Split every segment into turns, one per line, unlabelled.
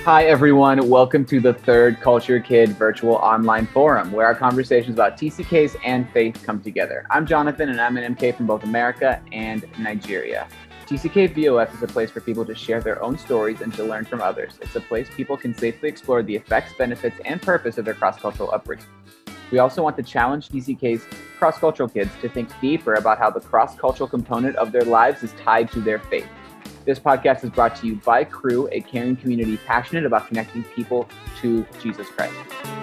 Hi, everyone. Welcome to the Third Culture Kid virtual online forum, where our conversations about TCKs and faith come together. I'm Jonathan, and I'm an MK from both America and Nigeria. TCK VOF is a place for people to share their own stories and to learn from others. It's a place people can safely explore the effects, benefits, and purpose of their cross-cultural upbringing. We also want to challenge TCK's cross-cultural kids to think deeper about how the cross-cultural component of their lives is tied to their faith. This podcast is brought to you by Crew, a caring community passionate about connecting people to Jesus Christ.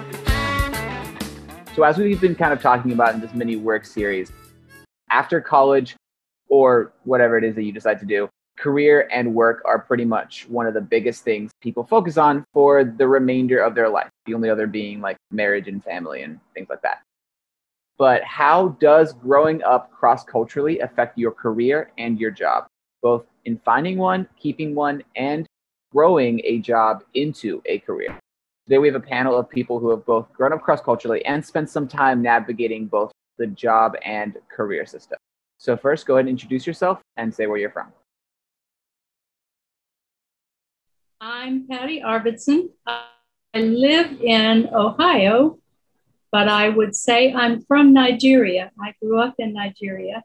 So as we've been kind of talking about in this mini work series, after college or whatever it is that you decide to do, career and work are pretty much one of the biggest things people focus on for the remainder of their life. The only other being like marriage and family and things like that. But how does growing up cross-culturally affect your career and your job, both in finding one, keeping one, and growing a job into a career? Today we have a panel of people who have both grown up cross-culturally and spent some time navigating both the job and career system. So first, go ahead and introduce yourself and say where you're from.
I'm Patty Arvidsson. I live in Ohio, but I would say I'm from Nigeria. I grew up in Nigeria.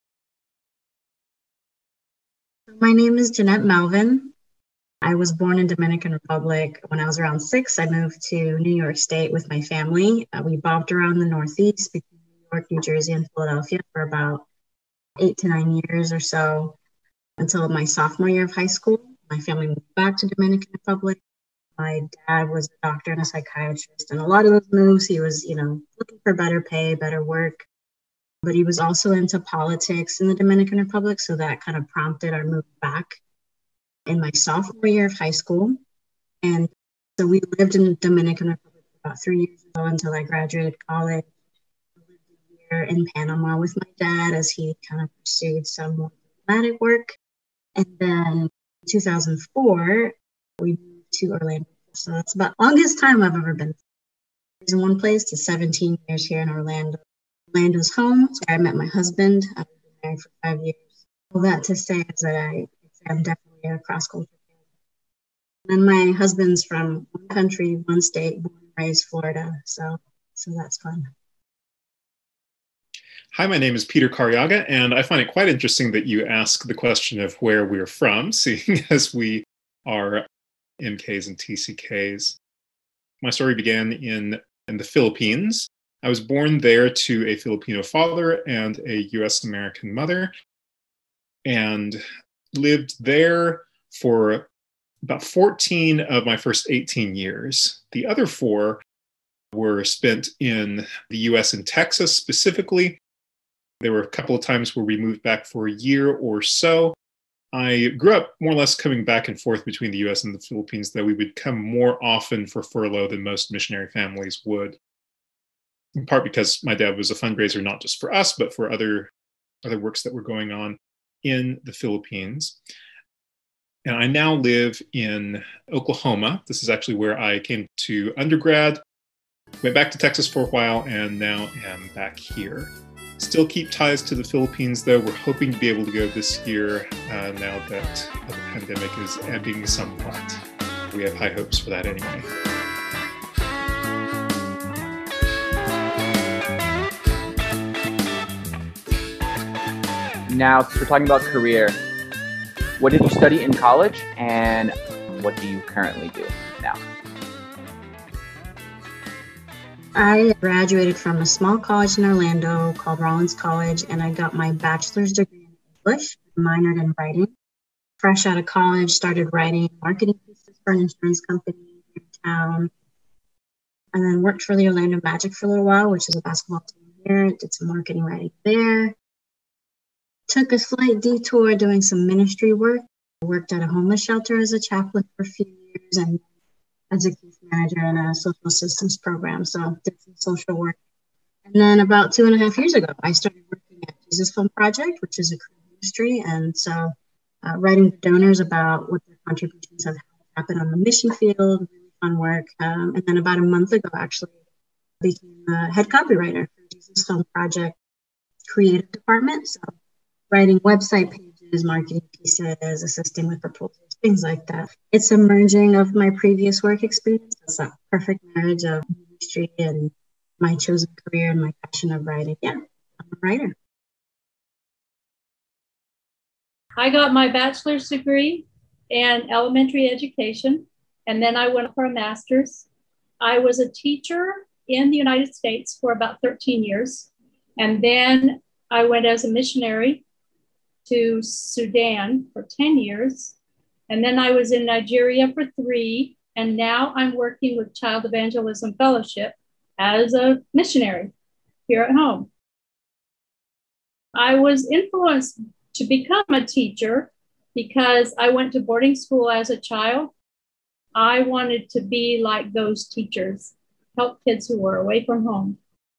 My name is Jeanette Melvin. I was born in Dominican Republic. When I was around 6, I moved to New York State with my family. We bobbed around the Northeast between New York, New Jersey, and Philadelphia for about 8 to 9 years or so until my sophomore year of high school. My family moved back to Dominican Republic. My dad was a doctor and a psychiatrist, and a lot of those moves, he was, looking for better pay, better work. But he was also into politics in the Dominican Republic, so that kind of prompted our move back in my sophomore year of high school. And so we lived in the Dominican Republic for about 3 years ago until I graduated college. I lived a year in Panama with my dad as he kind of pursued some more diplomatic work. And then in 2004, we moved to Orlando. So that's about the longest time I've ever been in one place to 17 years here in Orlando. Orlando's home. So I met my husband. I've been married for 5 years. All that to say is that I'm definitely a cross-cultural kid. And my husband's from one country, one state, born and raised Florida. So that's fun.
Hi, my name is Peter Carriaga, and I find it quite interesting that you ask the question of where we're from, seeing as we are MKs and TCKs. My story began in the Philippines. I was born there to a Filipino father and a US American mother, and lived there for about 14 of my first 18 years. The other 4 were spent in the US and Texas specifically. There were a couple of times where we moved back for a year or so. I grew up more or less coming back and forth between the US and the Philippines, though we would come more often for furlough than most missionary families would. In part because my dad was a fundraiser, not just for us, but for other works that were going on in the Philippines. And I now live in Oklahoma. This is actually where I came to undergrad, went back to Texas for a while, and now am back here. Still keep ties to the Philippines, though. We're hoping to be able to go this year now that the pandemic is ebbing somewhat. We have high hopes for that anyway.
Now, since we're talking about career, what did you study in college and what do you currently do now?
I graduated from a small college in Orlando called Rollins College, and I got my bachelor's degree in English, minored in writing. Fresh out of college, started writing marketing pieces for an insurance company in town, and then worked for the Orlando Magic for a little while, which is a basketball team here. Did some marketing writing there. Took a slight detour doing some ministry work. I worked at a homeless shelter as a chaplain for a few years and as a case manager in a social assistance program. So did some social work. And then about 2.5 years ago, I started working at Jesus Film Project, which is a Crew ministry. And so writing to donors about what their contributions have happened on the mission field, really fun work. And then about a month ago, actually, became a head copywriter for Jesus Film Project creative department. So writing website pages, marketing pieces, assisting with proposals things like that. It's a merging of my previous work experience. It's a perfect marriage of ministry and my chosen career and my passion of writing. Yeah, I'm a writer.
I got my bachelor's degree in elementary education, and then I went for a master's. I was a teacher in the United States for about 13 years, and then I went as a missionary to Sudan for 10 years, and then I was in Nigeria for 3, and now I'm working with Child Evangelism Fellowship as a missionary here at home. I was influenced to become a teacher because I went to boarding school as a child. I wanted to be like those teachers, help kids who were away from home.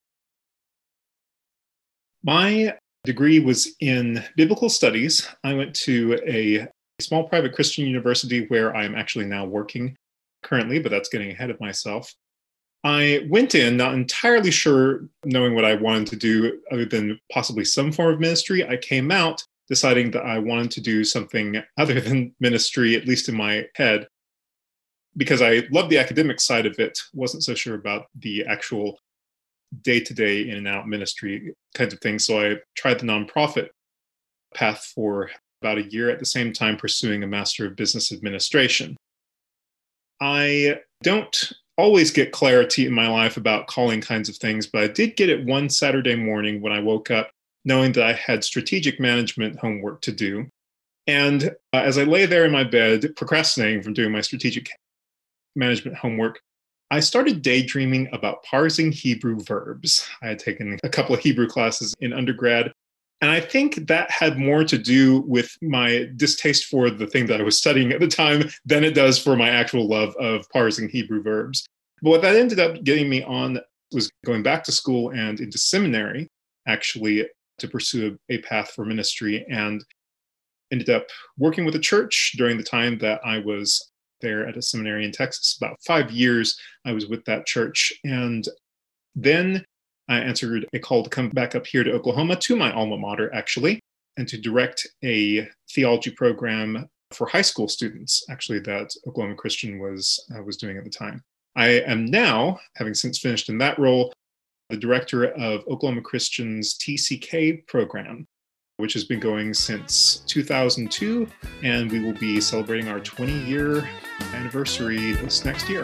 My degree was in biblical studies. I went to a small private Christian university where I'm actually now working currently, but that's getting ahead of myself. I went in not entirely sure, knowing what I wanted to do other than possibly some form of ministry. I came out deciding that I wanted to do something other than ministry, at least in my head, because I loved the academic side of it, wasn't so sure about the actual day-to-day in and out ministry kinds of things. So I tried the nonprofit path for about a year, at the same time pursuing a Master of Business Administration. I don't always get clarity in my life about calling kinds of things, but I did get it one Saturday morning when I woke up, knowing that I had strategic management homework to do. And as I lay there in my bed, procrastinating from doing my strategic management homework, I started daydreaming about parsing Hebrew verbs. I had taken a couple of Hebrew classes in undergrad, and I think that had more to do with my distaste for the thing that I was studying at the time than it does for my actual love of parsing Hebrew verbs. But what that ended up getting me on was going back to school and into seminary, actually, to pursue a path for ministry, and ended up working with a church during the time that I was there at a seminary in Texas. About 5 years I was with that church. And then I answered a call to come back up here to Oklahoma, to my alma mater, actually, and to direct a theology program for high school students, actually, that Oklahoma Christian was doing at the time. I am now, having since finished in that role, the director of Oklahoma Christian's TCK program, which has been going since 2002, and we will be celebrating our 20-year anniversary this next year.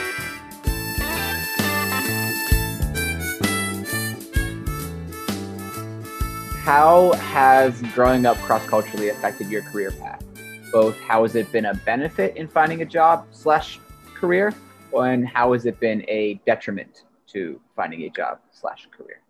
How has growing up cross-culturally affected your career path? Both how has it been a benefit in finding a job / career, and how has it been a detriment to finding a job / career?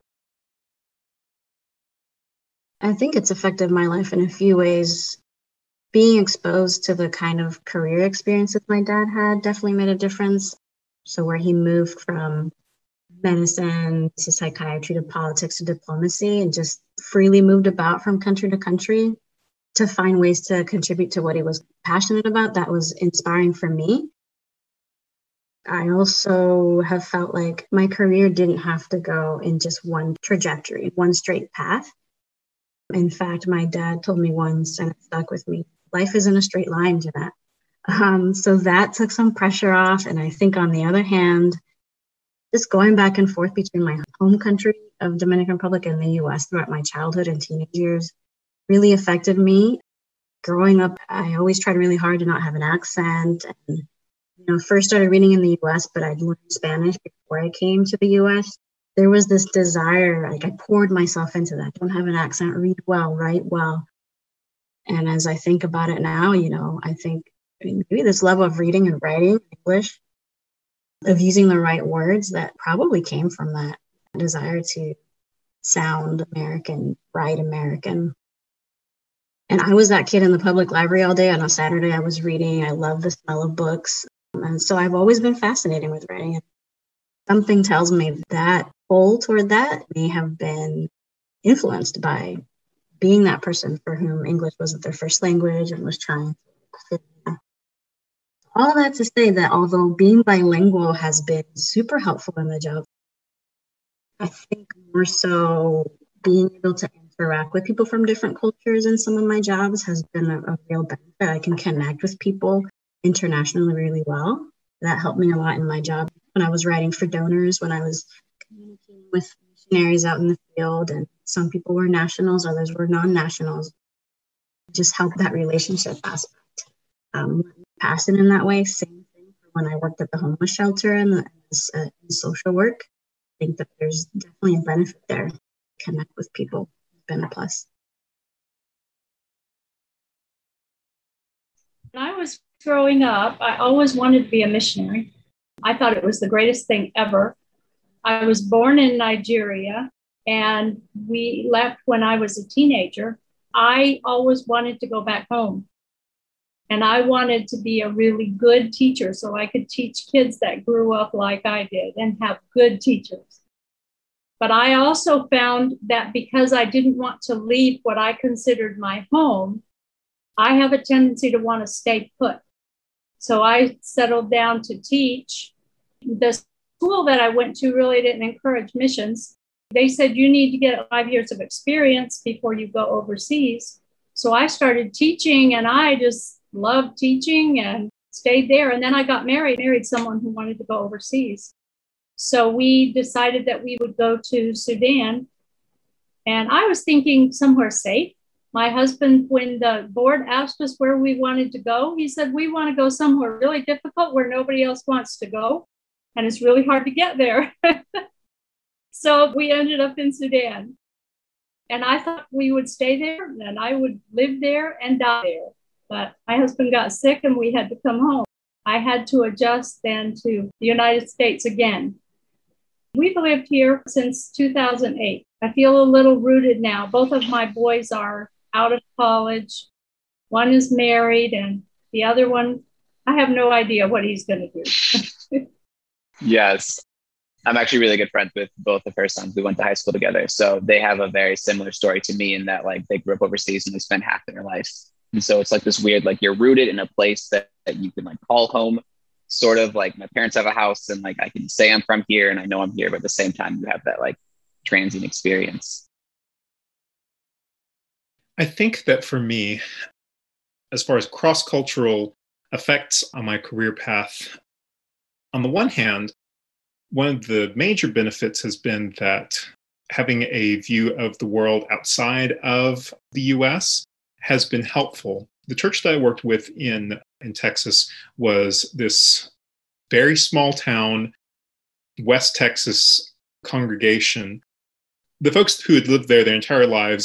I think it's affected my life in a few ways. Being exposed to the kind of career experiences my dad had definitely made a difference. So where he moved from medicine to psychiatry to politics to diplomacy and just freely moved about from country to country to find ways to contribute to what he was passionate about, that was inspiring for me. I also have felt like my career didn't have to go in just one trajectory, one straight path. In fact, my dad told me once, and it stuck with me, life isn't a straight line, Jeanette. So that took some pressure off. And I think on the other hand, just going back and forth between my home country of Dominican Republic and the US throughout my childhood and teenage years really affected me. Growing up, I always tried really hard to not have an accent. And, first started reading in the US, but I'd learned Spanish before I came to the US. There was this desire, like I poured myself into that. Don't have an accent, read well, write well. And as I think about it now, I think maybe this level of reading and writing English, of using the right words, that probably came from that desire to sound American, write American. And I was that kid in the public library all day. On a Saturday, I was reading. I love the smell of books. And so I've always been fascinated with writing. Something tells me that pull toward that may have been influenced by being that person for whom English wasn't their first language and was trying to fit in. All that to say that although being bilingual has been super helpful in the job, I think more so being able to answer interact with people from different cultures in some of my jobs has been a real benefit. I can connect with people internationally really well. That helped me a lot in my job when I was writing for donors, when I was communicating with missionaries out in the field, and some people were nationals, others were non-nationals. Just help that relationship aspect. Passion in that way. Same thing for when I worked at the homeless shelter and in social work. I think that there's definitely a benefit there. Connect with people has been a plus.
When I was growing up, I always wanted to be a missionary. I thought it was the greatest thing ever. I was born in Nigeria, and we left when I was a teenager. I always wanted to go back home. And I wanted to be a really good teacher so I could teach kids that grew up like I did and have good teachers. But I also found that because I didn't want to leave what I considered my home, I have a tendency to want to stay put. So I settled down to teach. The school that I went to really didn't encourage missions. They said, you need to get 5 years of experience before you go overseas. So I started teaching, and I just loved teaching and stayed there. And then I got married someone who wanted to go overseas. So we decided that we would go to Sudan. And I was thinking somewhere safe. My husband, when the board asked us where we wanted to go, he said, we want to go somewhere really difficult where nobody else wants to go. And it's really hard to get there. So we ended up in Sudan. And I thought we would stay there and I would live there and die there. But my husband got sick and we had to come home. I had to adjust then to the United States again. We've lived here since 2008. I feel a little rooted now. Both of my boys are out of college. One is married and the other one, I have no idea what he's going to do.
Yes. I'm actually really good friends with both of her sons. We went to high school together. So they have a very similar story to me in that like they grew up overseas and they spent half their life. And so it's like this weird, like you're rooted in a place that you can like call home, sort of like my parents have a house and like I can say I'm from here and I know I'm here, but at the same time you have that like transient experience.
I think that for me, as far as cross-cultural effects on my career path, on the one hand, one of the major benefits has been that having a view of the world outside of the US has been helpful. The church that I worked with in Texas was this very small town, West Texas congregation. The folks who had lived there their entire lives,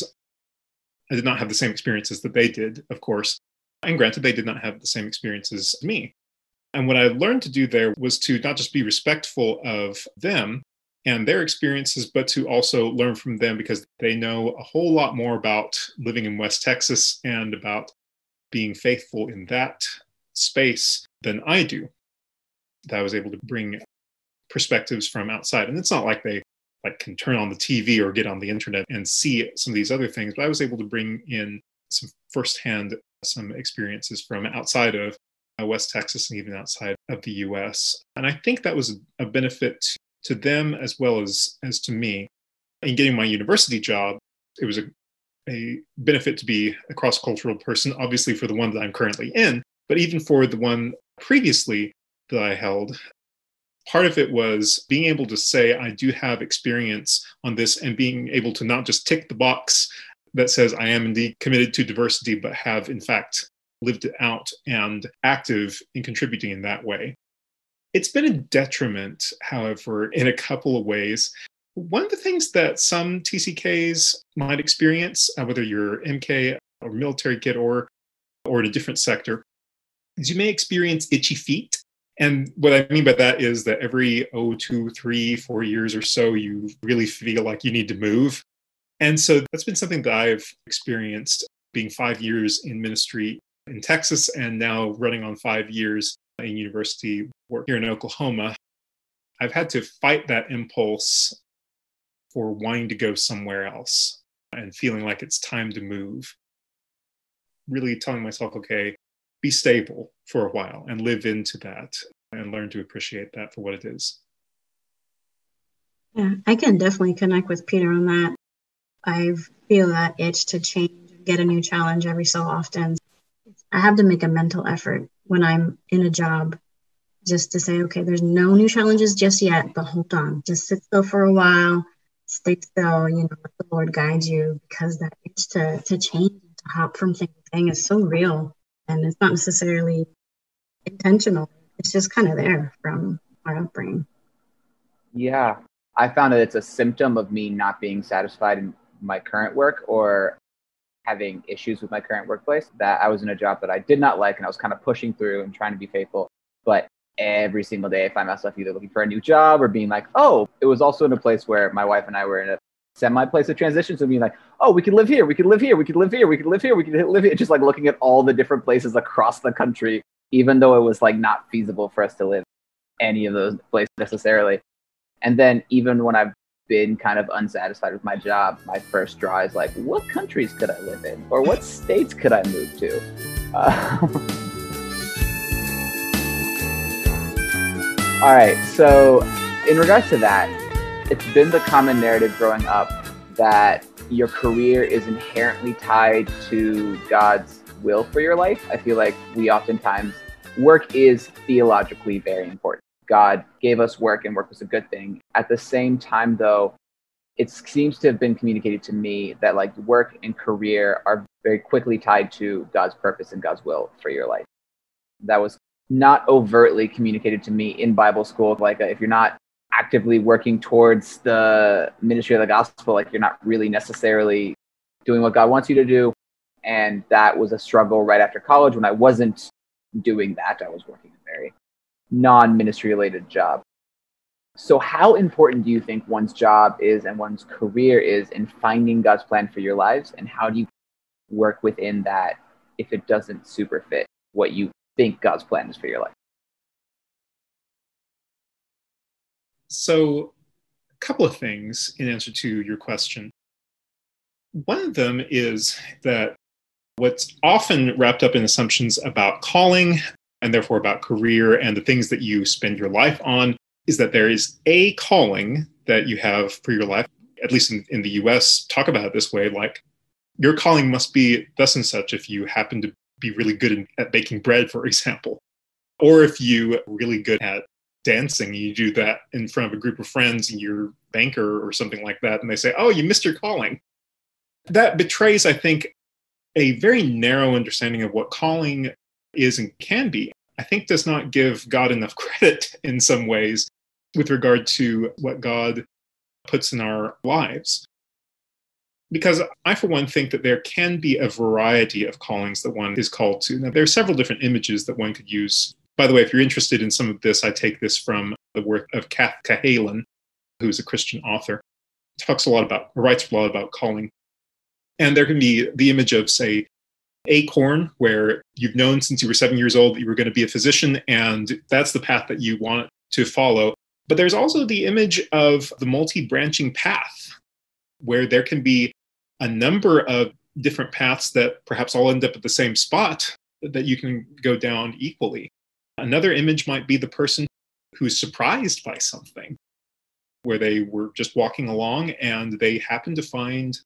I did not have the same experiences that they did, of course. And granted, they did not have the same experiences as me. And what I learned to do there was to not just be respectful of them and their experiences, but to also learn from them because they know a whole lot more about living in West Texas and about being faithful in that space than I do. That I was able to bring perspectives from outside. And it's not like they can turn on the TV or get on the internet and see some of these other things, but I was able to bring in some firsthand, some experiences from outside of West Texas and even outside of the US. And I think that was a benefit to them as well as to me. In getting my university job, it was a benefit to be a cross-cultural person, obviously for the one that I'm currently in, but even for the one previously that I held. Part of it was being able to say, I do have experience on this and being able to not just tick the box that says I am indeed committed to diversity, but have in fact lived it out and active in contributing in that way. It's been a detriment, however, in a couple of ways. One of the things that some TCKs might experience, whether you're MK or military kid or in a different sector, is you may experience itchy feet. And what I mean by that is that every 2, 3, 4 years or so, you really feel like you need to move. And so that's been something that I've experienced being 5 years in ministry in Texas and now running on 5 years in university work here in Oklahoma. I've had to fight that impulse for wanting to go somewhere else and feeling like it's time to move. Really telling myself, okay, be stable for a while and live into that and learn to appreciate that for what it is.
Yeah, I can definitely connect with Peter on that. I feel that itch to change and get a new challenge every so often. I have to make a mental effort when I'm in a job just to say, okay, there's no new challenges just yet, but hold on, just sit still for a while, stay still, let the Lord guide you, because that itch to change, to hop from thing to thing is so real, and it's not necessarily intentional. It's just kind of there from our upbringing.
Yeah, I found that it's a symptom of me not being satisfied in my current work or having issues with my current workplace, that I was in a job that I did not like and I was kind of pushing through and trying to be faithful. But every single day I find myself either looking for a new job or being like, oh, it was also in a place where my wife and I were in a semi place of transition. So being like, oh, we could live here, we could live here, we could live here, we could live here, we could live here. Just like looking at all the different places across the country, even though it was like not feasible for us to live any of those places necessarily. And then even when I've been kind of unsatisfied with my job, my first draw is like, what countries could I live in? Or what states could I move to? All right, so in regards to that, it's been the common narrative growing up that your career is inherently tied to God's will for your life. I feel like we oftentimes, work is theologically very important. God gave us work and work was a good thing. At the same time, though, it seems to have been communicated to me that like work and career are very quickly tied to God's purpose and God's will for your life. That was not overtly communicated to me in Bible school. Like if you're not actively working towards the ministry of the gospel, like you're not really necessarily doing what God wants you to do. And that was a struggle right after college when I wasn't doing that. I was working a very non-ministry related job. So how important do you think one's job is and one's career is in finding God's plan for your lives? And how do you work within that if it doesn't super fit what you think God's plan is for your life?
So a couple of things in answer to your question. One of them is that what's often wrapped up in assumptions about calling and therefore about career and the things that you spend your life on is that there is a calling that you have for your life, at least in the US, talk about it this way, like your calling must be thus and such if you happen to be really good at baking bread, for example. Or if you are really good at dancing, you do that in front of a group of friends and you're a banker or something like that, and they say, oh, you missed your calling. That betrays, I think, a very narrow understanding of what calling is and can be. I think does not give God enough credit in some ways with regard to what God puts in our lives. Because I, for one, think that there can be a variety of callings that one is called to. Now, there are several different images that one could use. By the way, if you're interested in some of this, I take this from the work of Kath Cahalan, who's a Christian author. Writes a lot about calling. And there can be the image of, say, Acorn, where you've known since you were 7 years old that you were going to be a physician, and that's the path that you want to follow. But there's also the image of the multi-branching path, where there can be a number of different paths that perhaps all end up at the same spot that you can go down equally. Another image might be the person who's surprised by something, where they were just walking along and they happen to find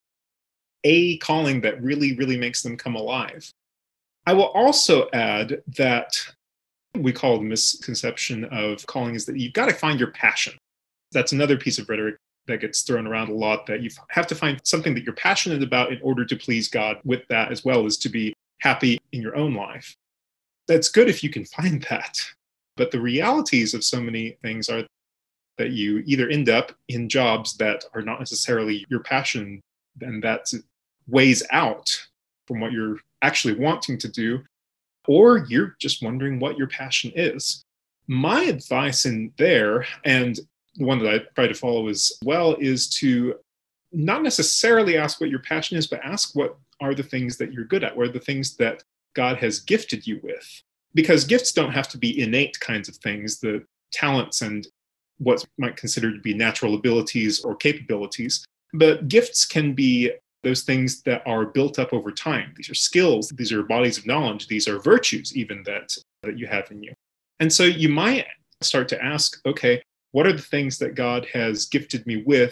a calling that really, really makes them come alive. I will also add that we call the misconception of calling is that you've got to find your passion. That's another piece of rhetoric that gets thrown around a lot, that you have to find something that you're passionate about in order to please God with that, as well as to be happy in your own life. That's good if you can find that. But the realities of so many things are that you either end up in jobs that are not necessarily your passion, and that weighs out from what you're actually wanting to do, or you're just wondering what your passion is. My advice in there, and the one that I try to follow as well, is to not necessarily ask what your passion is, but ask what are the things that you're good at, what are the things that God has gifted you with. Because gifts don't have to be innate kinds of things, the talents and what might consider to be natural abilities or capabilities. But gifts can be those things that are built up over time. These are skills, these are bodies of knowledge, these are virtues even that you have in you. And so you might start to ask, okay, what are the things that God has gifted me with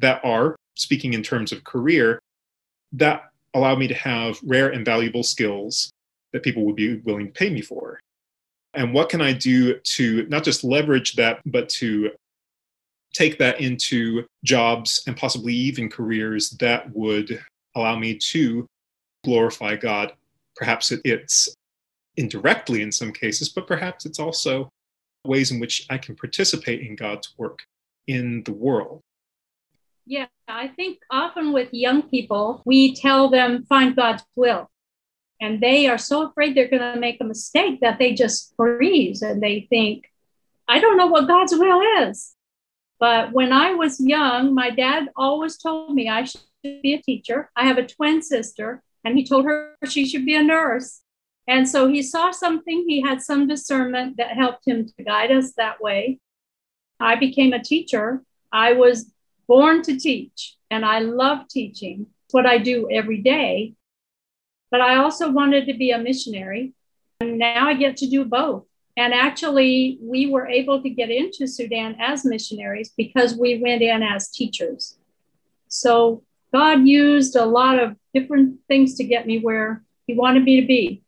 that are, speaking in terms of career, that allow me to have rare and valuable skills that people would be willing to pay me for. And what can I do to not just leverage that, but to take that into jobs and possibly even careers that would allow me to glorify God? Perhaps it's indirectly in some cases, but perhaps it's also ways in which I can participate in God's work in the world.
Yeah, I think often with young people, we tell them, find God's will. And they are so afraid they're going to make a mistake that they just freeze and they think, I don't know what God's will is. But when I was young, my dad always told me I should be a teacher. I have a twin sister, and he told her she should be a nurse. And so he saw something, he had some discernment that helped him to guide us that way. I became a teacher. I was born to teach, and I love teaching. It's what I do every day. But I also wanted to be a missionary, and now I get to do both. And actually, we were able to get into Sudan as missionaries because we went in as teachers. So God used a lot of different things to get me where he wanted me to be.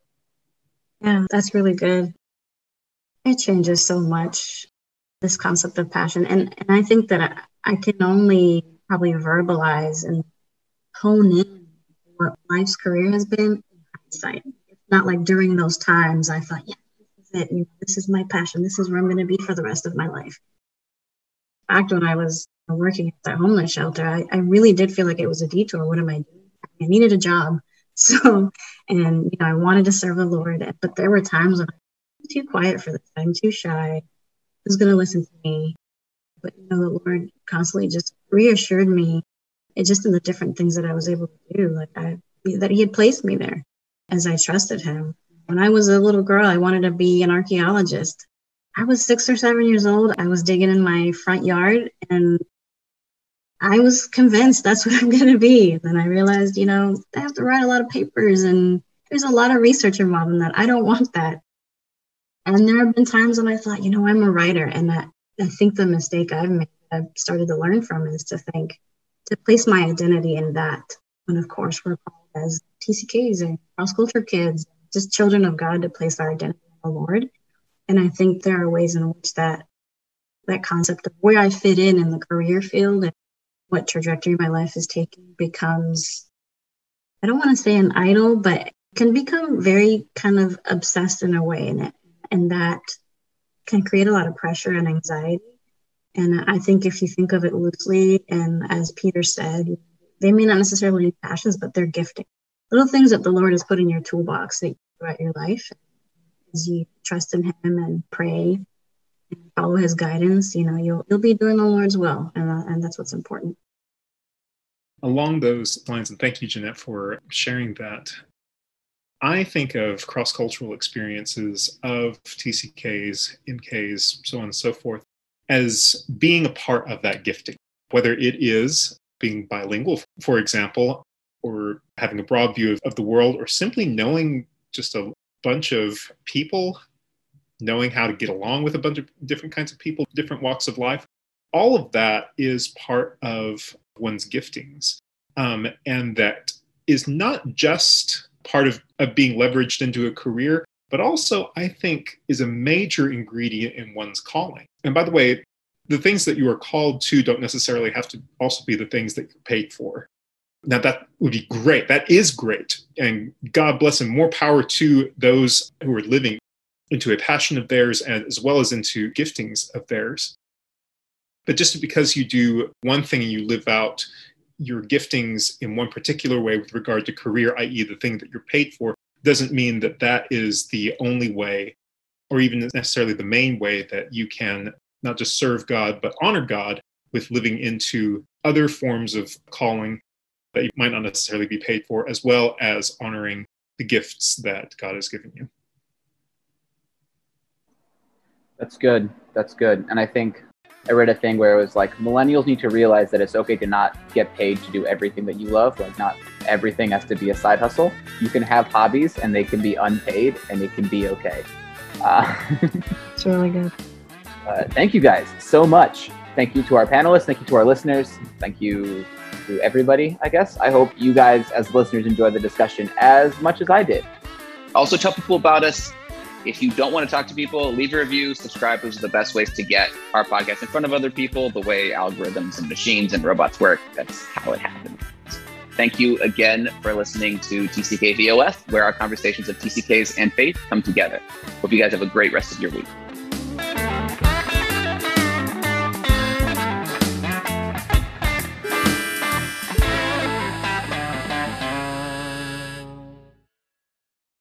Yeah, that's really good. It changes so much, this concept of passion. And I think that I can only probably verbalize and hone in what life's career has been in hindsight. It's not like during those times I thought, yeah, this is it. This is my passion. This is where I'm going to be for the rest of my life. In fact, when I was working at the homeless shelter, I really did feel like it was a detour. What am I doing? I needed a job. So, and I wanted to serve the Lord, but there were times when I'm too quiet for this. I'm too shy. Who's going to listen to me? But the Lord constantly just reassured me, just in the different things that I was able to do, that he had placed me there as I trusted him. When I was a little girl, I wanted to be an archaeologist. I was 6 or 7 years old. I was digging in my front yard, and I was convinced that's what I'm going to be. Then I realized, I have to write a lot of papers, and there's a lot of research involved in that. I don't want that. And there have been times when I thought, I'm a writer, and I think the mistake I've started to learn from is to place my identity in that. And of course, we're called as TCKs and cross-culture kids, just children of God, to place our identity in the Lord. And I think there are ways in which that concept of where I fit in the career field and what trajectory my life is taking becomes, I don't want to say an idol, but can become very kind of obsessed in a way in it. And that can create a lot of pressure and anxiety. And I think if you think of it loosely, and as Peter said, they may not necessarily be passions, but they're gifting. Little things that the Lord has put in your toolbox that you do throughout your life. As you trust in him and pray and follow his guidance, you'll be doing the Lord's will. And that's what's important.
Along those lines, and thank you, Jeanette, for sharing that, I think of cross-cultural experiences of TCKs, MKs, so on and so forth, as being a part of that gifting, whether it is being bilingual, for example, or having a broad view of the world, or simply knowing just a bunch of people, knowing how to get along with a bunch of different kinds of people, different walks of life. All of that is part of one's giftings. And that is not just part of being leveraged into a career, but also, I think, is a major ingredient in one's calling. And by the way, the things that you are called to don't necessarily have to also be the things that you're paid for. Now, that would be great. That is great. And God bless and more power to those who are living into a passion of theirs, as well as into giftings of theirs. But just because you do one thing and you live out your giftings in one particular way with regard to career, i.e. the thing that you're paid for, doesn't mean that that is the only way, or even necessarily the main way, that you can not just serve God, but honor God with living into other forms of calling that you might not necessarily be paid for, as well as honoring the gifts that God has given you.
That's good. That's good. And I think I read a thing where it was like, millennials need to realize that it's okay to not get paid to do everything that you love. Like, not everything has to be a side hustle. You can have hobbies and they can be unpaid and it can be okay.
It's really good.
Thank you guys so much Thank you to our panelists. Thank you to our listeners. Thank you to everybody, I guess. I hope you guys as listeners enjoy the discussion as much as I did.
Also tell people about us. If you don't want to talk to people, leave a review, subscribe. Those are the best ways to get our podcast in front of other people, the way algorithms and machines and robots work. That's how it happens. Thank you again for listening to TCK VOF, where our conversations of TCKs and faith come together. Hope you guys have a great rest of your week.